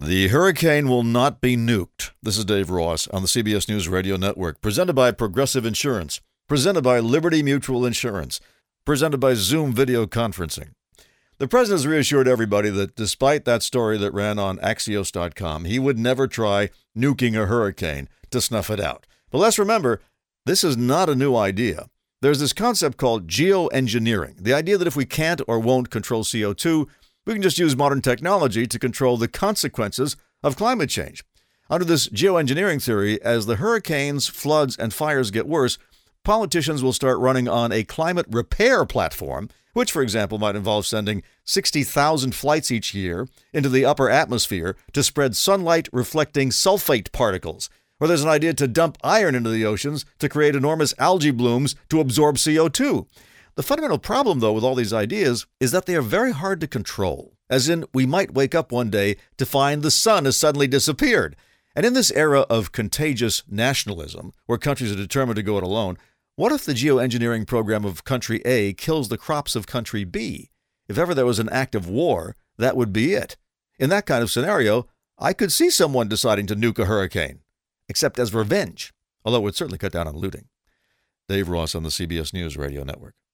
The hurricane will not be nuked. This is Dave Ross on the CBS News Radio Network, presented by Progressive Insurance, presented by Liberty Mutual Insurance, presented by Zoom Video Conferencing. The president has reassured everybody that despite that story that ran on Axios.com, he would never try nuking a hurricane to snuff it out. But let's remember, this is not a new idea. There's this concept called geoengineering, the idea that if we can't or won't control CO2, we can just use modern technology to control the consequences of climate change. Under this geoengineering theory, as the hurricanes, floods, and fires get worse, politicians will start running on a climate repair platform, which, for example, might involve sending 60,000 flights each year into the upper atmosphere to spread sunlight-reflecting sulfate particles. Or there's an idea to dump iron into the oceans to create enormous algae blooms to absorb CO2. The fundamental problem, though, with all these ideas is that they are very hard to control. As in, we might wake up one day to find the sun has suddenly disappeared. And in this era of contagious nationalism, where countries are determined to go it alone, what if the geoengineering program of country A kills the crops of country B? If ever there was an act of war, that would be it. In that kind of scenario, I could see someone deciding to nuke a hurricane, except as revenge, although it would certainly cut down on looting. Dave Ross on the CBS News Radio Network.